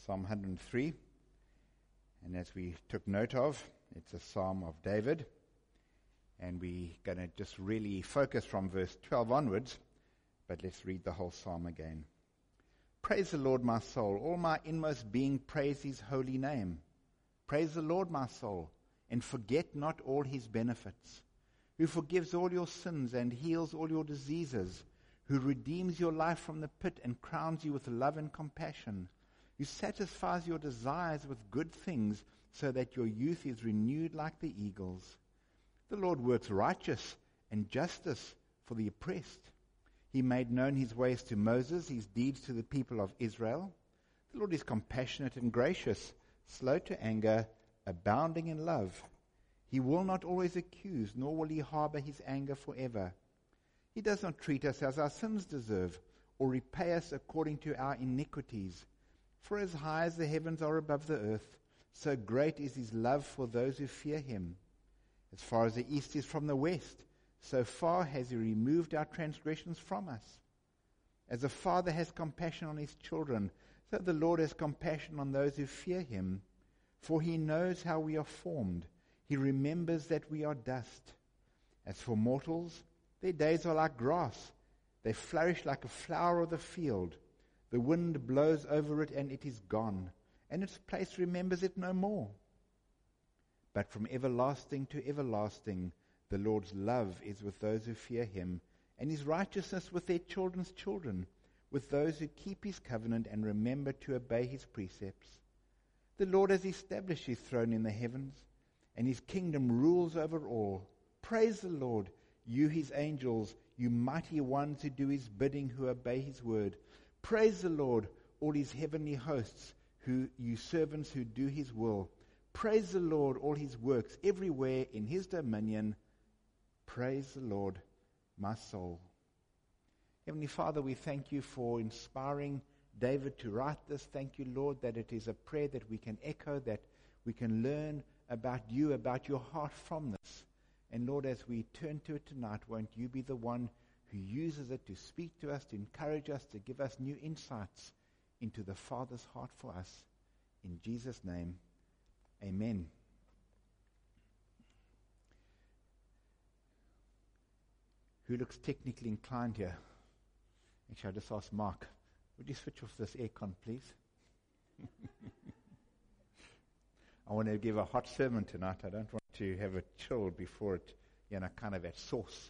Psalm 103. And as we took note of, it's a psalm of David. And we're going to just really focus from verse 12 onwards. But let's read the whole psalm again. Praise the Lord, my soul. All my inmost being, praise his holy name. Praise the Lord, my soul, and forget not all his benefits, who forgives all your sins and heals all your diseases, who redeems your life from the pit and crowns you with love and compassion, who satisfies your desires with good things so that your youth is renewed like the eagles. The Lord works righteousness and justice for the oppressed. He made known his ways to Moses, his deeds to the people of Israel. The Lord is compassionate and gracious, slow to anger, abounding in love. He will not always accuse, nor will he harbor his anger forever. He does not treat us as our sins deserve, or repay us according to our iniquities. For as high as the heavens are above the earth, so great is his love for those who fear him. As far as the east is from the west, so far has he removed our transgressions from us. As a father has compassion on his children, so the Lord has compassion on those who fear him. For he knows how we are formed. He remembers that we are dust. As for mortals, their days are like grass. They flourish like a flower of the field. The wind blows over it and it is gone, and its place remembers it no more. But from everlasting to everlasting, the Lord's love is with those who fear him, and his righteousness with their children's children, with those who keep his covenant and remember to obey his precepts. The Lord has established his throne in the heavens, and his kingdom rules over all. Praise the Lord, you his angels, you mighty ones who do his bidding, who obey his word. Praise the Lord, all his heavenly hosts, you servants who do his will. Praise the Lord, all his works, everywhere in his dominion. Praise the Lord, my soul. Heavenly Father, we thank you for inspiring David to write this. Thank you, Lord, that it is a prayer that we can echo, that we can learn about you, about your heart from this. And Lord, as we turn to it tonight, won't you be the one who uses it to speak to us, to encourage us, to give us new insights into the Father's heart for us. In Jesus' name, amen. Who looks technically inclined here? Actually, I'll just ask Mark. Would you switch off this aircon, please? I want to give a hot sermon tonight. I don't want to have it chilled before it, kind of at sauce.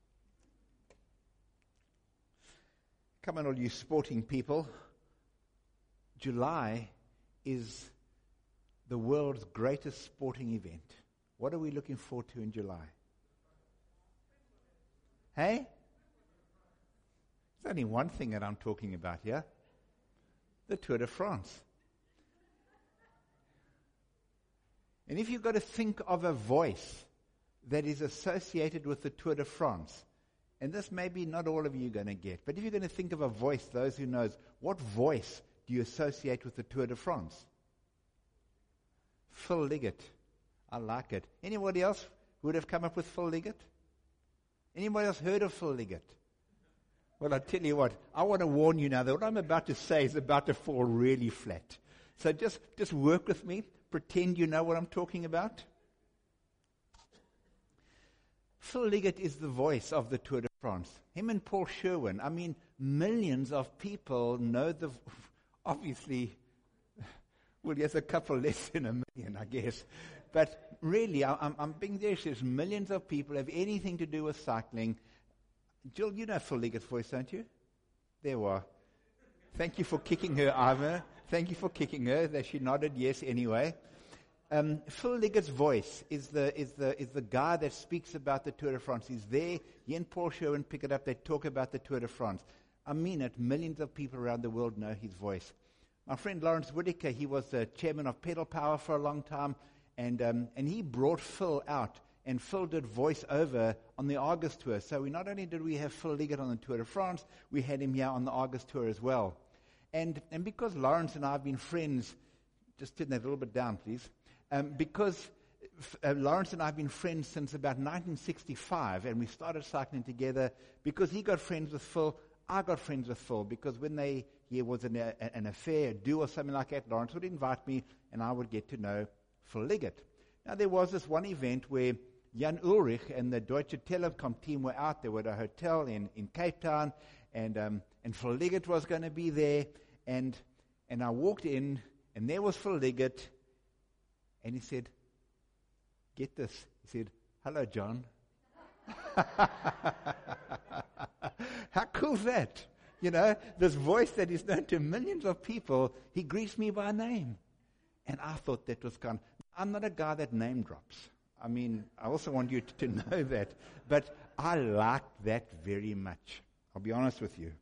Come on, all you sporting people. July is the world's greatest sporting event. What are we looking forward to in July? Hey? There's only one thing that I'm talking about here. The Tour de France. And if you've got to think of a voice that is associated with the Tour de France, and this maybe not all of you are going to get, but if you're going to think of a voice, those who knows, what voice do you associate with the Tour de France? Phil Liggett. I like it. Anybody else who would have come up with Phil Liggett? Anybody else heard of Phil Liggett? Well, I tell you what, I want to warn you now that what I'm about to say is about to fall really flat. So just work with me. Pretend you know what I'm talking about. Phil Liggett is the voice of the Tour de France. Him and Paul Sherwin. I mean, millions of people know obviously, well, there's a couple less than a million, I guess. But really, I'm being serious. Millions of people have anything to do with cycling. Jill, you know Phil Liggett's voice, don't you? There we are. Thank you for kicking her, Ivor. Thank you for kicking her. She nodded yes anyway. Phil Liggett's voice is the guy that speaks about the Tour de France. He's there. He and Paul Sherwin pick it up. They talk about the Tour de France. I mean it. Millions of people around the world know his voice. My friend Lawrence Whitaker, he was the chairman of Pedal Power for a long time, and he brought Phil out. And Phil did voice-over on the Argus Tour. So not only did we have Phil Liggett on the Tour de France, we had him here on the Argus Tour as well. And because Lawrence and I have been friends, just turn that a little bit down, please. Because Lawrence and I have been friends since about 1965, and we started cycling together. Because he got friends with Phil, I got friends with Phil. Because when they he was an affair, do or something like that, Lawrence would invite me and I would get to know Phil Liggett. Now there was this one event where Jan Ulrich and the Deutsche Telekom team were out. They were at a hotel in Cape Town, and Phil Liggett was going to be there. And I walked in, and there was Phil Liggett, and he said, get this, he said, hello, John. How cool is that? You know, this voice that is known to millions of people, he greets me by name. And I thought that was kind of, I'm not a guy that name drops. I mean, I also want you to know that. But I like that very much. I'll be honest with you.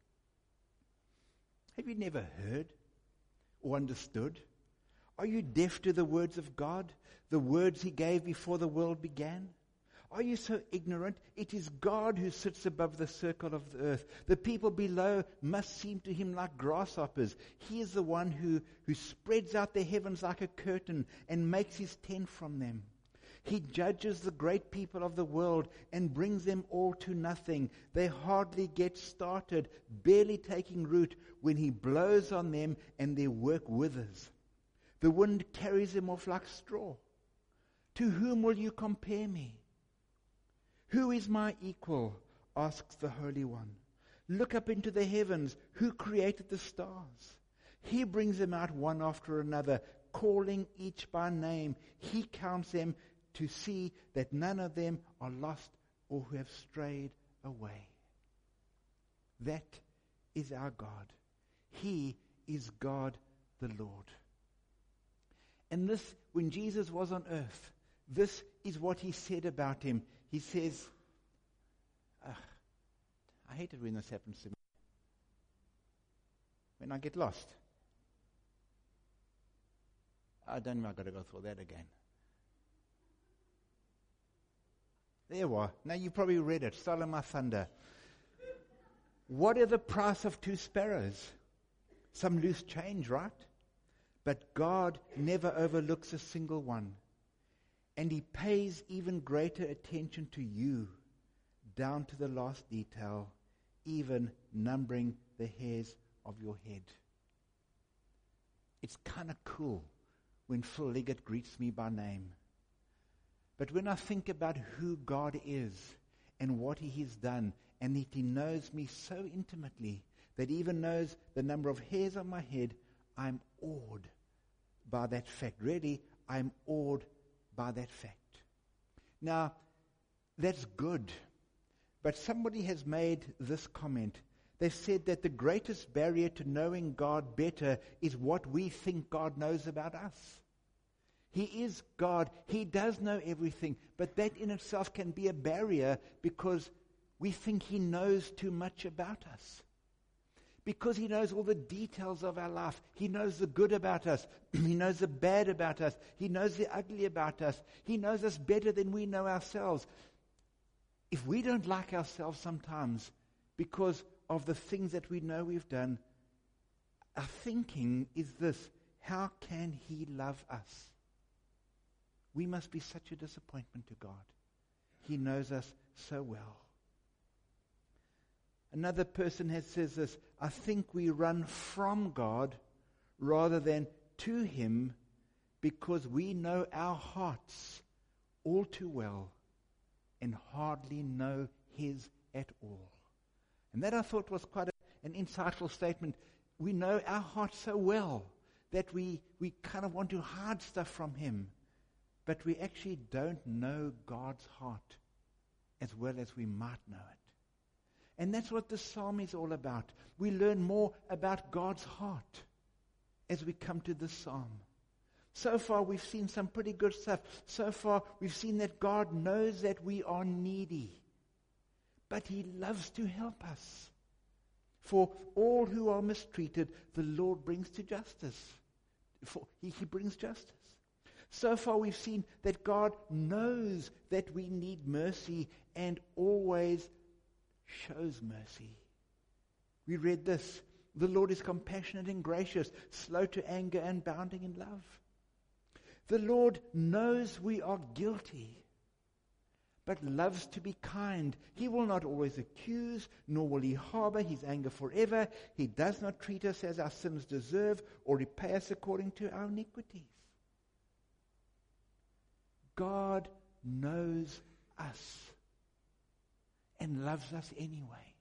Have you never heard or understood? Are you deaf to the words of God, the words he gave before the world began? Are you so ignorant? It is God who sits above the circle of the earth. The people below must seem to him like grasshoppers. He is the one who spreads out the heavens like a curtain and makes his tent from them. He judges the great people of the world and brings them all to nothing. They hardly get started, barely taking root, when he blows on them and their work withers. The wind carries them off like straw. To whom will you compare me? Who is my equal? Asks the Holy One. Look up into the heavens. Who created the stars? He brings them out one after another, calling each by name. He counts them to see that none of them are lost or who have strayed away. That is our God. He is God the Lord. And this, when Jesus was on earth, this is what he said about him. He says, I hate it when this happens to me. When I get lost. I don't know, I've got to go through that again. There you are. Now you probably read it. Stolen my thunder. What are the price of 2 sparrows? Some loose change, right? But God never overlooks a single one. And he pays even greater attention to you, down to the last detail, even numbering the hairs of your head. It's kind of cool when Phil Liggett greets me by name. But when I think about who God is and what he has done, and that he knows me so intimately, that he even knows the number of hairs on my head, I'm awed by that fact. Really, I'm awed by that fact. Now, that's good. But somebody has made this comment. They've said that the greatest barrier to knowing God better is what we think God knows about us. He is God. He does know everything. But that in itself can be a barrier because we think he knows too much about us. Because he knows all the details of our life. He knows the good about us. He knows the bad about us. He knows the ugly about us. He knows us better than we know ourselves. If we don't like ourselves sometimes because of the things that we know we've done, our thinking is this: how can he love us? We must be such a disappointment to God. He knows us so well. Another person says this: I think we run from God rather than to him because we know our hearts all too well and hardly know his at all. And that I thought was quite an insightful statement. We know our hearts so well that we kind of want to hide stuff from him. But we actually don't know God's heart as well as we might know it. And that's what the psalm is all about. We learn more about God's heart as we come to this psalm. So far, we've seen some pretty good stuff. So far, we've seen that God knows that we are needy. But he loves to help us. For all who are mistreated, the Lord brings to justice. He brings justice. So far, we've seen that God knows that we need mercy and always shows mercy. We read this: the Lord is compassionate and gracious, slow to anger and abounding in love. The Lord knows we are guilty, but loves to be kind. He will not always accuse, nor will he harbor his anger forever. He does not treat us as our sins deserve or repay us according to our iniquities. God knows us and loves us anyway.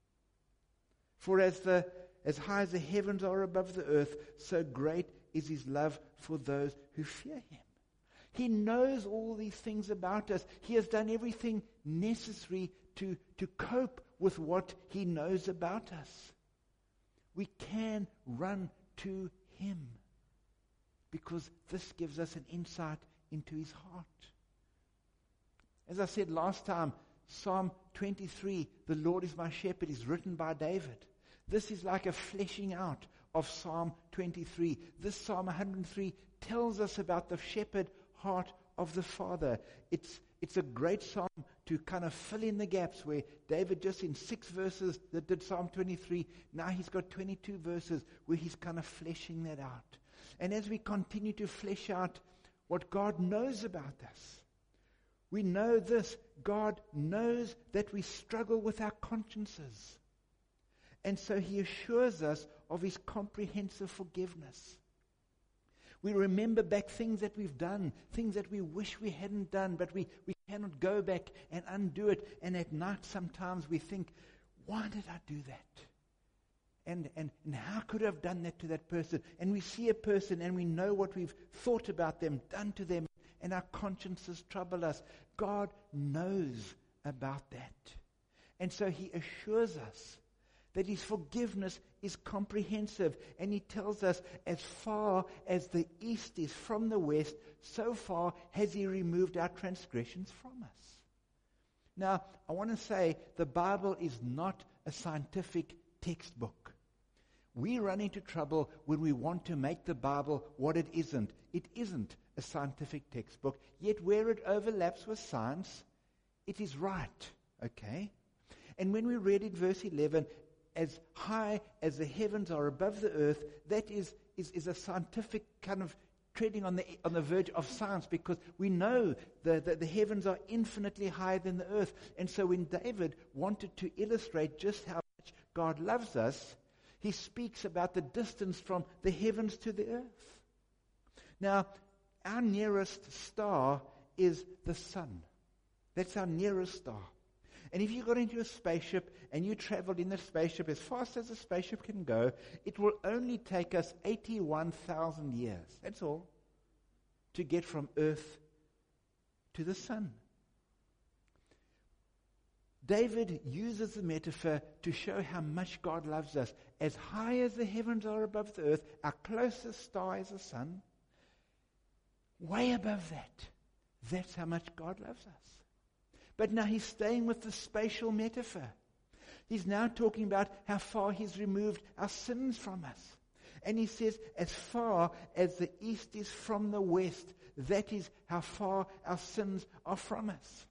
For as high as the heavens are above the earth, so great is his love for those who fear him. He knows all these things about us. He has done everything necessary to cope with what he knows about us. We can run to him because this gives us an insight into his heart. As I said last time, Psalm 23, the Lord is my shepherd, is written by David. This is like a fleshing out of Psalm 23. This Psalm 103 tells us about the shepherd heart of the Father. It's a great psalm to kind of fill in the gaps where David just in 6 verses that did Psalm 23, now he's got 22 verses where he's kind of fleshing that out. And as we continue to flesh out what God knows about us, we know this: God knows that we struggle with our consciences. And so he assures us of his comprehensive forgiveness. We remember back things that we've done, things that we wish we hadn't done, but we cannot go back and undo it. And at night sometimes we think, why did I do that? And how could I have done that to that person? And we see a person and we know what we've thought about them, done to them, and our consciences trouble us. God knows about that. And so he assures us that his forgiveness is comprehensive. And he tells us, as far as the east is from the west, so far has he removed our transgressions from us. Now, I want to say the Bible is not a scientific textbook. We run into trouble when we want to make the Bible what it isn't. It isn't a scientific textbook, yet where it overlaps with science, it is right. Okay? And when we read in verse 11, as high as the heavens are above the earth, that is a scientific kind of treading on the verge of science, because we know that the heavens are infinitely higher than the earth. And so when David wanted to illustrate just how much God loves us, he speaks about the distance from the heavens to the earth. Now, our nearest star is the sun. That's our nearest star. And if you got into a spaceship and you traveled in the spaceship as fast as a spaceship can go, it will only take us 81,000 years. That's all. To get from Earth to the sun. David uses the metaphor to show how much God loves us. As high as the heavens are above the earth, our closest star is the sun. Way above that. That's how much God loves us. But now he's staying with the spatial metaphor. He's now talking about how far he's removed our sins from us. And he says, as far as the east is from the west, that is how far our sins are from us.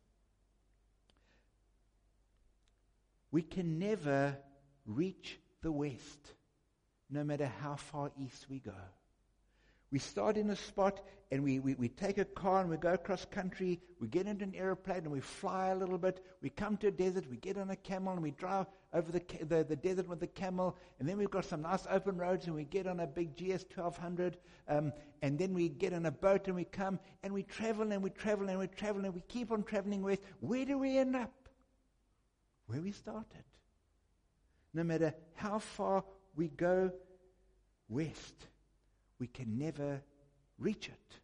We can never reach the west, no matter how far east we go. We start in a spot and we take a car and we go across country. We get into an airplane and we fly a little bit. We come to a desert. We get on a camel and we drive over the desert with the camel. And then we've got some nice open roads and we get on a big GS 1200. And then we get on a boat and we come and we travel and we travel and we travel and we keep on traveling west. Where do we end up? Where we started. No matter how far we go west, we can never reach it.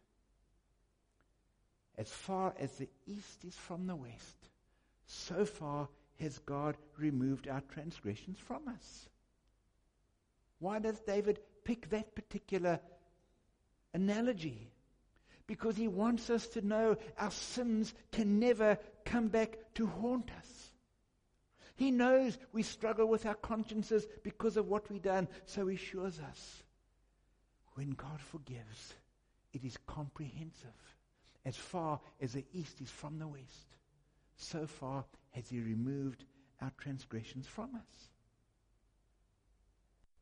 As far as the east is from the west, so far has God removed our transgressions from us. Why does David pick that particular analogy? Because he wants us to know our sins can never come back to haunt us. He knows we struggle with our consciences because of what we've done, so he assures us. When God forgives, it is comprehensive. As far as the east is from the west, so far has he removed our transgressions from us.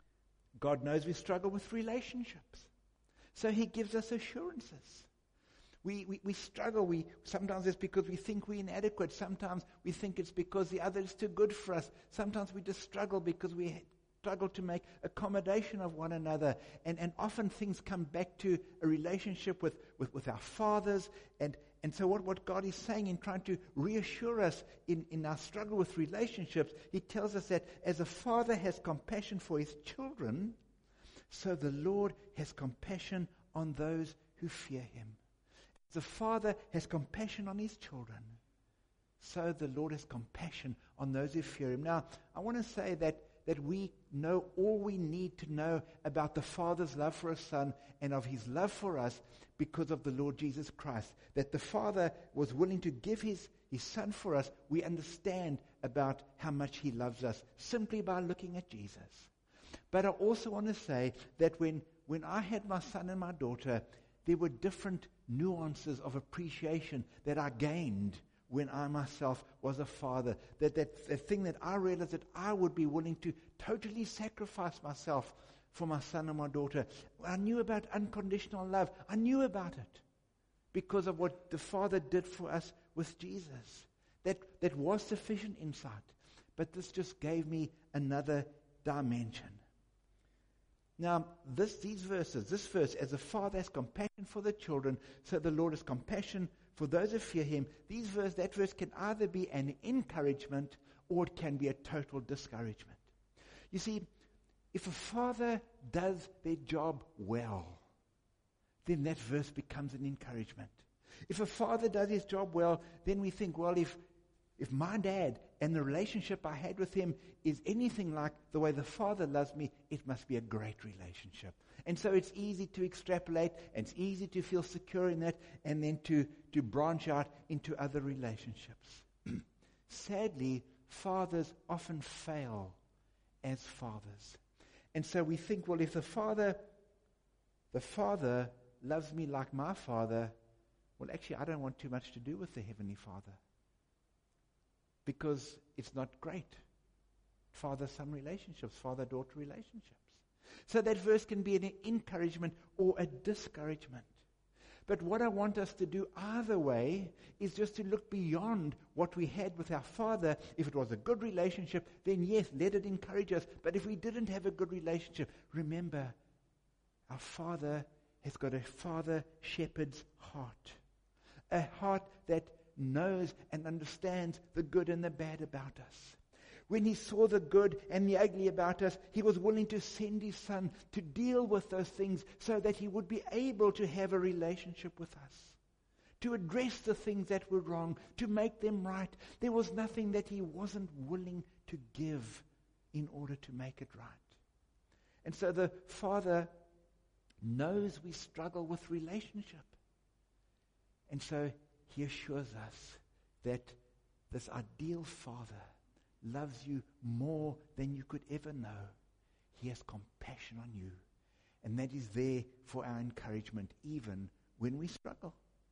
God knows we struggle with relationships, so he gives us assurances. We struggle. Sometimes it's because we think we're inadequate. Sometimes we think it's because the other is too good for us. Sometimes we just struggle because we struggle to make accommodation of one another. And often things come back to a relationship with our fathers. And so what God is saying in trying to reassure us in our struggle with relationships, He tells us that as a father has compassion for his children, so the Lord has compassion on those who fear Him. As a father has compassion on his children, so the Lord has compassion on those who fear Him. Now, I want to say that we know all we need to know about the Father's love for His Son and of His love for us because of the Lord Jesus Christ. That the Father was willing to give His Son for us. We understand about how much He loves us simply by looking at Jesus. But I also want to say that when I had my son and my daughter, there were different nuances of appreciation that I gained when I myself was a father. That thing that I realized that I would be willing to totally sacrifice myself for my son and my daughter. I knew about unconditional love. I knew about it because of what the Father did for us with Jesus. That was sufficient insight. But this just gave me another dimension. Now, this verse, as a father has compassion for the children, so the Lord has compassion for those who fear Him. That verse can either be an encouragement or it can be a total discouragement. You see, if a father does their job well, then that verse becomes an encouragement. If a father does his job well, then we think, well, if my dad and the relationship I had with him is anything like the way the Father loves me, it must be a great relationship. And so it's easy to extrapolate, and it's easy to feel secure in that, and then to branch out into other relationships. Sadly, fathers often fail as fathers. And so we think, well, if the Father loves me like my Father, well, actually, I don't want too much to do with the Heavenly Father. Because it's not great. Father-son relationships, father-daughter relationships. So that verse can be an encouragement or a discouragement. But what I want us to do either way is just to look beyond what we had with our Father. If it was a good relationship, then yes, let it encourage us. But if we didn't have a good relationship, remember, our Father has got a father shepherd's heart. A heart that knows and understands the good and the bad about us. When He saw the good and the ugly about us, He was willing to send His Son to deal with those things so that He would be able to have a relationship with us, to address the things that were wrong, to make them right. There was nothing that He wasn't willing to give in order to make it right. And so the Father knows we struggle with relationship. And so He assures us that this ideal Father loves you more than you could ever know. He has compassion on you. And that is there for our encouragement, even when we struggle.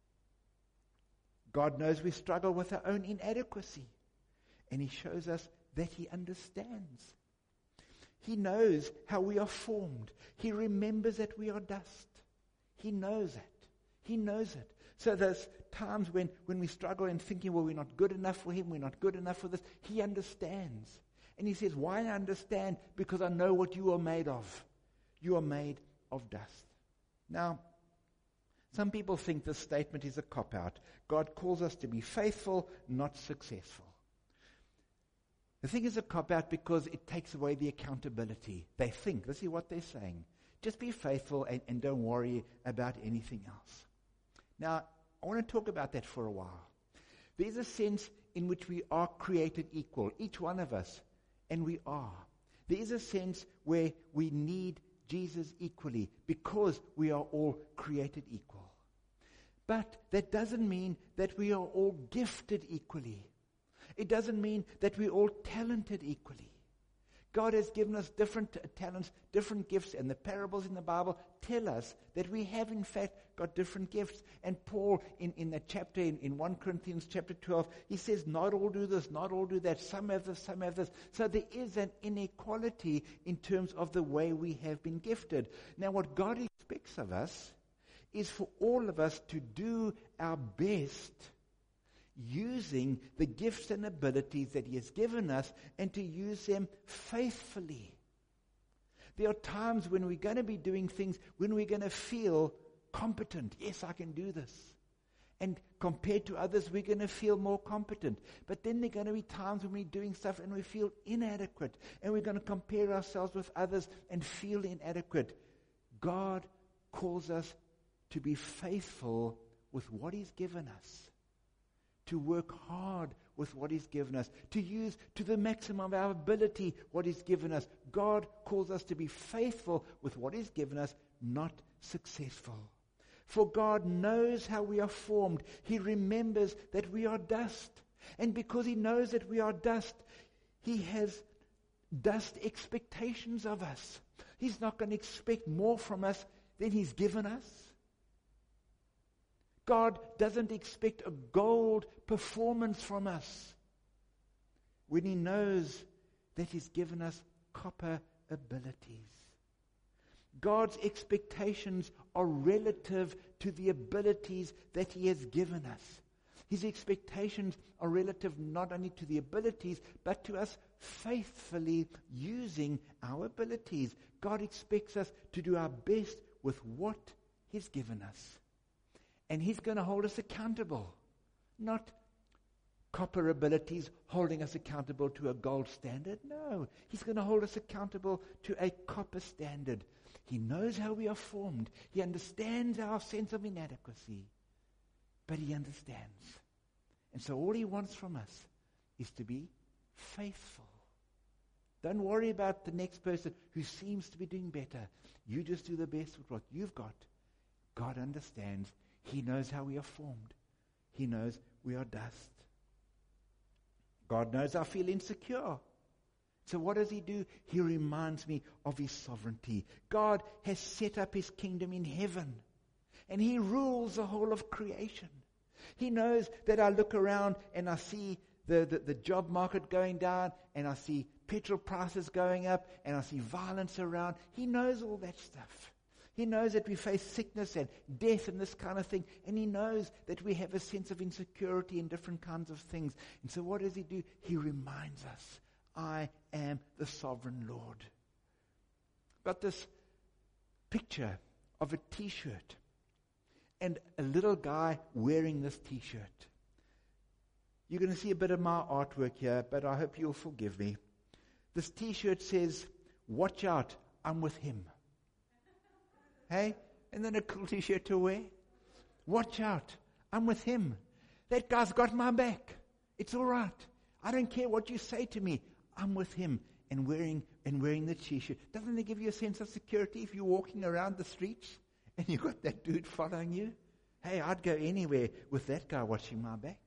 God knows we struggle with our own inadequacy. And He shows us that He understands. He knows how we are formed. He remembers that we are dust. He knows it. He knows it. So there's times when we struggle and thinking, well, we're not good enough for Him, we're not good enough for this. He understands. And He says, why I understand? Because I know what you are made of. You are made of dust. Now, some people think this statement is a cop-out. God calls us to be faithful, not successful. The thing is a cop-out because it takes away the accountability. They think, this is what they're saying. Just be faithful and don't worry about anything else. Now, I want to talk about that for a while. There's a sense in which we are created equal, each one of us, and we are. There is a sense where we need Jesus equally because we are all created equal. But that doesn't mean that we are all gifted equally. It doesn't mean that we're all talented equally. God has given us different talents, different gifts, and the parables in the Bible tell us that we have in fact got different gifts. And Paul, in that chapter, in 1 Corinthians chapter 12, he says, not all do this, not all do that, some have this, some have this. So there is an inequality in terms of the way we have been gifted. Now what God expects of us is for all of us to do our best using the gifts and abilities that He has given us and to use them faithfully. There are times when we're going to be doing things, when we're going to feel competent. Yes, I can do this. And compared to others, we're going to feel more competent. But then there are going to be times when we're doing stuff and we feel inadequate. And we're going to compare ourselves with others and feel inadequate. God calls us to be faithful with what He's given us. To work hard with what He's given us. To use to the maximum of our ability what He's given us. God calls us to be faithful with what He's given us, not successful. For God knows how we are formed. He remembers that we are dust. And because He knows that we are dust, He has dust expectations of us. He's not going to expect more from us than He's given us. God doesn't expect a gold performance from us when He knows that He's given us copper abilities. God's expectations are relative to the abilities that He has given us. His expectations are relative not only to the abilities, but to us faithfully using our abilities. God expects us to do our best with what He's given us. And He's going to hold us accountable. Not copper abilities holding us accountable to a gold standard. No, He's going to hold us accountable to a copper standard. He knows how we are formed. He understands our sense of inadequacy. But He understands. And so all He wants from us is to be faithful. Don't worry about the next person who seems to be doing better. You just do the best with what you've got. God understands. He knows how we are formed. He knows we are dust. God knows I feel insecure. So what does He do? He reminds me of His sovereignty. God has set up His kingdom in heaven. And He rules the whole of creation. He knows that I look around and I see the job market going down, and I see petrol prices going up, and I see violence around. He knows all that stuff. He knows that we face sickness and death and this kind of thing. And He knows that we have a sense of insecurity in different kinds of things. And so what does He do? He reminds us, I am the sovereign Lord. But this picture of a t-shirt and a little guy wearing this t-shirt. You're going to see a bit of my artwork here, but I hope you'll forgive me. This t-shirt says, watch out, I'm with Him. Hey? And then a cool t-shirt to wear. Watch out, I'm with Him. That guy's got my back. It's all right. I don't care what you say to me. I'm with Him. And wearing the t-shirt. Doesn't it give you a sense of security if you're walking around the streets and you've got that dude following you? Hey, I'd go anywhere with that guy watching my back.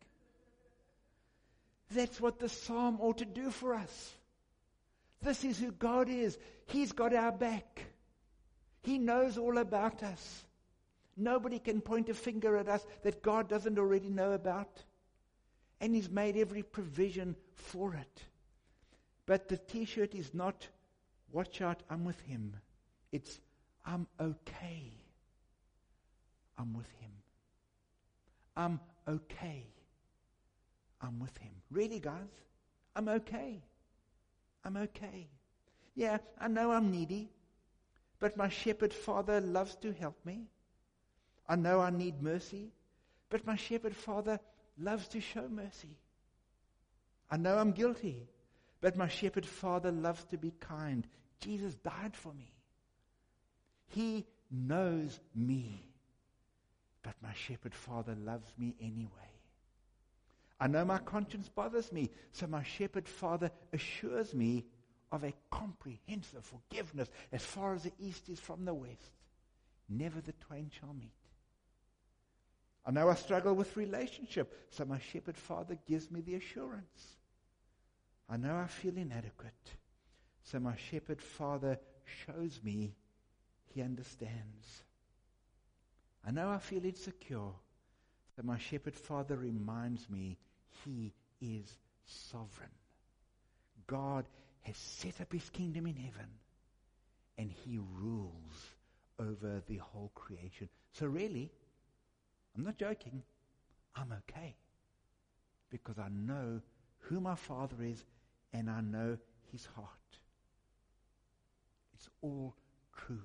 That's what the psalm ought to do for us. This is who God is. He's got our back. He knows all about us. Nobody can point a finger at us that God doesn't already know about. And He's made every provision for it. But the t-shirt is not, watch out, I'm with Him. It's, I'm okay. I'm with Him. I'm okay. I'm with Him. Really, guys? I'm okay. I'm okay. Yeah, I know I'm needy, but my shepherd father loves to help me. I know I need mercy, but my shepherd father loves to show mercy. I know I'm guilty, but my shepherd father loves to be kind. Jesus died for me. He knows me, but my shepherd father loves me anyway. I know my conscience bothers me, so my shepherd father assures me of a comprehensive forgiveness as far as the east is from the west. Never the twain shall meet. I know I struggle with relationship, so my shepherd father gives me the assurance. I know I feel inadequate, so my shepherd father shows me He understands. I know I feel insecure, so my shepherd father reminds me He is sovereign. God has set up His kingdom in heaven, and He rules over the whole creation. So really, I'm not joking, I'm okay. Because I know who my Father is and I know his heart. It's all true.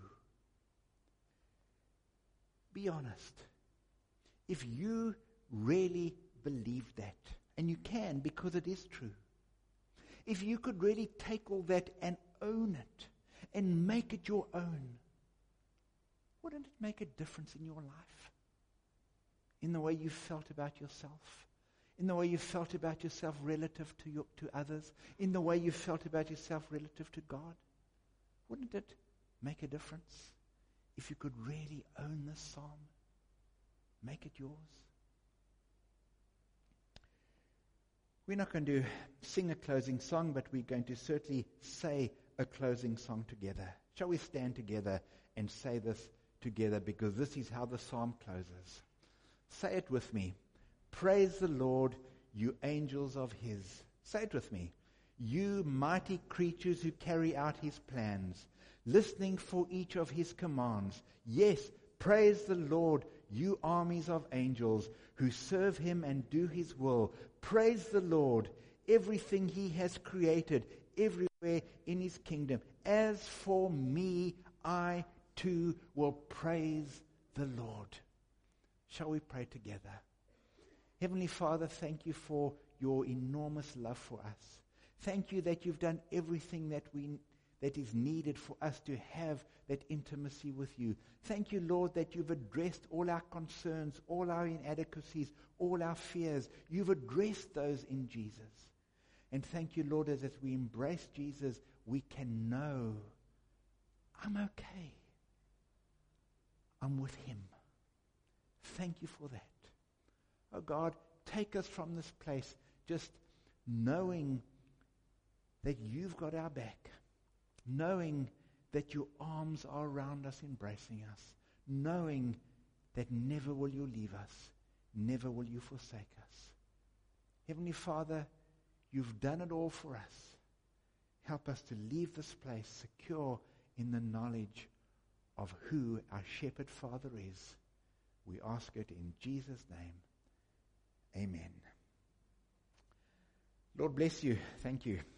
Be honest. If you really believe that, and you can because it is true, if you could really take all that and own it and make it your own, wouldn't it make a difference in your life? In the way you felt about yourself? In the way you felt about yourself relative to others? In the way you felt about yourself relative to God? Wouldn't it make a difference if you could really own this psalm? Make it yours. We're not going to sing a closing song, but we're going to certainly say a closing song together. Shall we stand together and say this together, because this is how the psalm closes. Say it with me. Praise the Lord, you angels of his. Say it with me. You mighty creatures who carry out his plans, listening for each of his commands. Yes, praise the Lord, you armies of angels who serve him and do his will. Praise the Lord, everything he has created, everywhere in his kingdom. As for me, I too will praise the Lord. Shall we pray together? Heavenly Father, thank you for your enormous love for us. Thank you that you've done everything that is needed for us to have that intimacy with you. Thank you, Lord, that you've addressed all our concerns, all our inadequacies, all our fears. You've addressed those in Jesus. And thank you, Lord, as we embrace Jesus, we can know, I'm okay. I'm with him. Thank you for that. Oh God, take us from this place just knowing that you've got our back, knowing that your arms are around us, embracing us, knowing that never will you leave us, never will you forsake us. Heavenly Father, you've done it all for us. Help us to leave this place secure in the knowledge of who our Shepherd Father is. We ask it in Jesus' name. Amen. Lord bless you. Thank you.